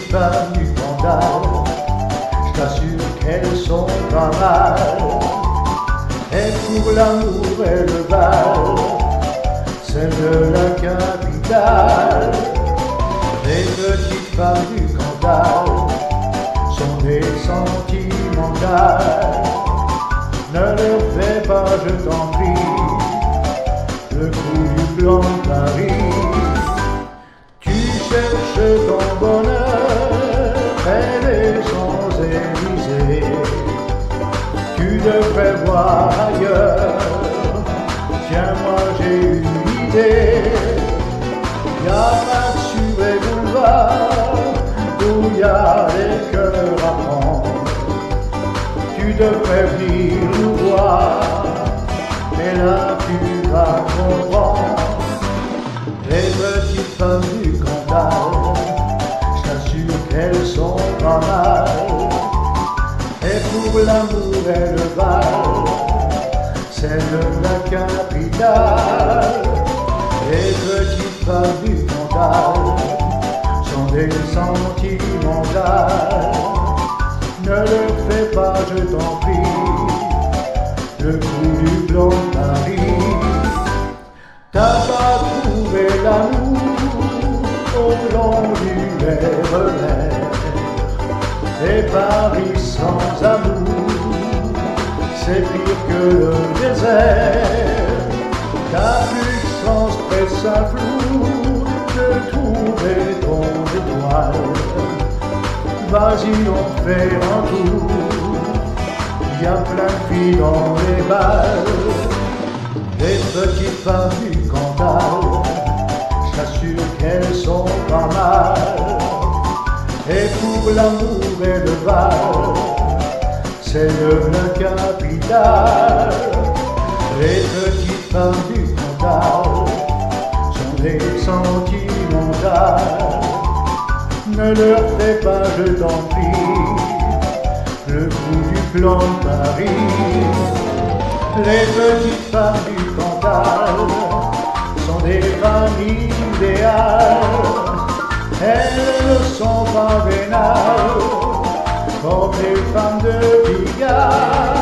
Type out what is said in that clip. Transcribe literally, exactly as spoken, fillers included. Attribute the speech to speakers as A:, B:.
A: petites femmes du Cantal, je t'assure qu'elles sont pas mal. Et pour l'amour et le bal, celles de la capitale. Les petites femmes du Cantal sont des sentimentales. Ne leur fais pas, je t'en prie, le coup du blanc de Paris. Tu cherches ton bonheur près des Champs-Élysées. Tu devrais voir ailleurs. Tiens, moi j'ai une idée. Y'a Massue et boulevard où y'a les cœurs à prendre. Tu devrais venir nous voir, et là tu vas comprendre. Les petites femmes du Cantal, je t'assure qu'elles sont pas mal. Et pour l'amour et le bal, c'est de la capitale. Les petites femmes du Cantal sont des sentimentales. Ne leur fais pas, je t'en prie, le coup du blanc de Paris. T'as pas trouvé l'amour au long du R E R, et Paris sans amour, c'est pire que le désert. T'as plus de sens, presse à flou de trouver ton étoile. Vas-y, on fait un tour, y'a plein de filles dans les balles. Les petites femmes du Cantal, je t'assure qu'elles sont pas mal. Et pour l'amour et le bal, c'est de la capitale. Les petites femmes du Cantal sont des sentimentales. Ne leur fais pas, je t'en prie, le coup du blanc de Paris. Les petites femmes du Cantal sont des familles idéales. Elles ne sont pas vénales comme les femmes de Pigalle.